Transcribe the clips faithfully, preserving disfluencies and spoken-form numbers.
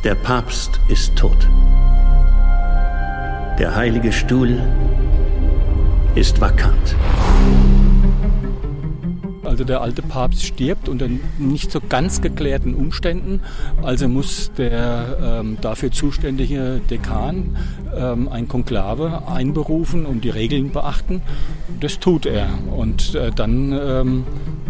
Der Papst ist tot. Der heilige Stuhl ist vakant. Also der alte Papst stirbt unter nicht so ganz geklärten Umständen. Also muss der ähm, dafür zuständige Dekan ähm, ein Konklave einberufen und die Regeln beachten. Das tut er. Und äh, dann ähm,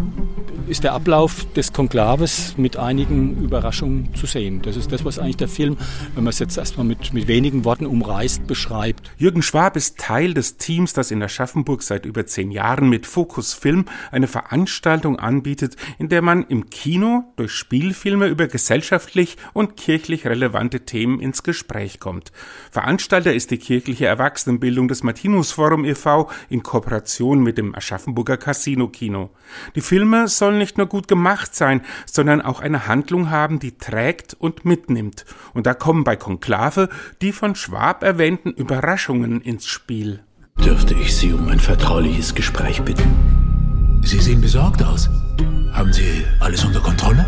ist der Ablauf des Konklaves mit einigen Überraschungen zu sehen. Das ist das, was eigentlich der Film, wenn man es jetzt erstmal mit, mit wenigen Worten umreißt, beschreibt. Jürgen Schwab ist Teil des Teams, das in Aschaffenburg seit über zehn Jahren mit Focus Film eine Veranstaltung anbietet, in der man im Kino durch Spielfilme über gesellschaftlich und kirchlich relevante Themen ins Gespräch kommt. Veranstalter ist die kirchliche Erwachsenenbildung des Martinusforum e V in Kooperation mit dem Aschaffenburger Casino-Kino. Die Filme sollen nicht nur gut gemacht sein, sondern auch eine Handlung haben, die trägt und mitnimmt. Und da kommen bei Konklave die von Schwab erwähnten Überraschungen ins Spiel. Dürfte ich Sie um ein vertrauliches Gespräch bitten? Sie sehen besorgt aus. Haben Sie alles unter Kontrolle?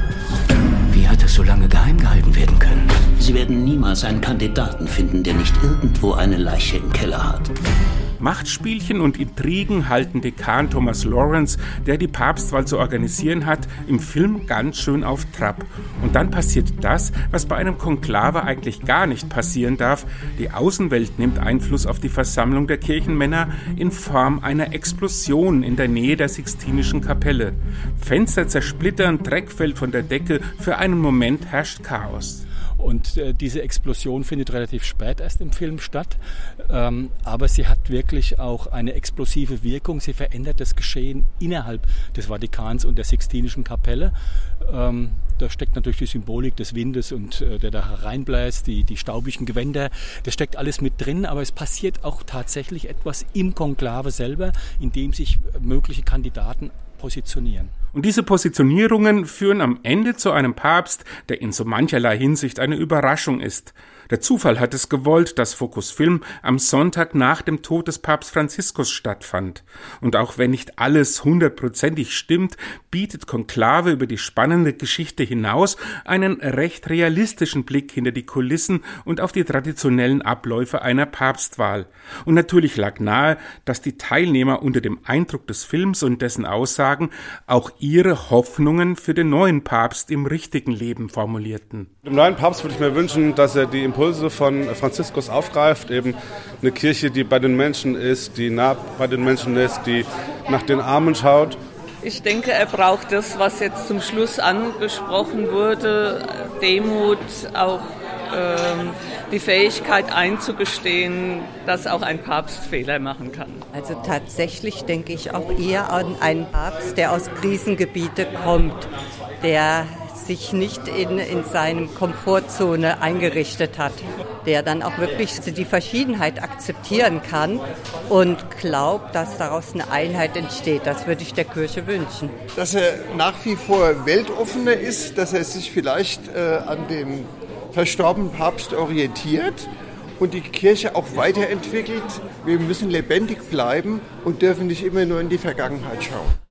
Wie hat es so lange geheim gehalten werden können? Sie werden niemals einen Kandidaten finden, der nicht irgendwo eine Leiche im Keller hat. Machtspielchen und Intrigen halten Dekan Thomas Lawrence, der die Papstwahl zu organisieren hat, im Film ganz schön auf Trab. Und dann passiert das, was bei einem Konklave eigentlich gar nicht passieren darf. Die Außenwelt nimmt Einfluss auf die Versammlung der Kirchenmänner in Form einer Explosion in der Nähe der Sixtinischen Kapelle. Fenster zersplittern, Dreck fällt von der Decke, für einen Moment herrscht Chaos. Und äh, diese Explosion findet relativ spät erst im Film statt, ähm, aber sie hat wirklich auch eine explosive Wirkung. Sie verändert das Geschehen innerhalb des Vatikans und der Sixtinischen Kapelle. Ähm, da steckt natürlich die Symbolik des Windes und äh, der da hereinbläst, die, die staubigen Gewänder. Das steckt alles mit drin, aber es passiert auch tatsächlich etwas im Konklave selber, in dem sich mögliche Kandidaten positionieren. Und diese Positionierungen führen am Ende zu einem Papst, der in so mancherlei Hinsicht eine Überraschung ist. Der Zufall hat es gewollt, dass Focus Film am Sonntag nach dem Tod des Papst Franziskus stattfand. Und auch wenn nicht alles hundertprozentig stimmt, bietet Konklave über die spannende Geschichte hinaus einen recht realistischen Blick hinter die Kulissen und auf die traditionellen Abläufe einer Papstwahl. Und natürlich lag nahe, dass die Teilnehmer unter dem Eindruck des Films und dessen Aussagen auch ihre Hoffnungen für den neuen Papst im richtigen Leben formulierten. Dem neuen Papst würde ich mir wünschen, dass er die Impulse von Franziskus aufgreift, eben eine Kirche, die bei den Menschen ist, die nah bei den Menschen ist, die nach den Armen schaut. Ich denke, er braucht das, was jetzt zum Schluss angesprochen wurde, Demut, auch ähm, die Fähigkeit einzugestehen, dass auch ein Papst Fehler machen kann. Also tatsächlich denke ich auch eher an einen Papst, der aus Krisengebieten kommt, der sich nicht in, in seine Komfortzone eingerichtet hat, der dann auch wirklich die Verschiedenheit akzeptieren kann und glaubt, dass daraus eine Einheit entsteht. Das würde ich der Kirche wünschen. Dass er nach wie vor weltoffener ist, dass er sich vielleicht äh, an dem verstorbenen Papst orientiert und die Kirche auch weiterentwickelt. Wir müssen lebendig bleiben und dürfen nicht immer nur in die Vergangenheit schauen.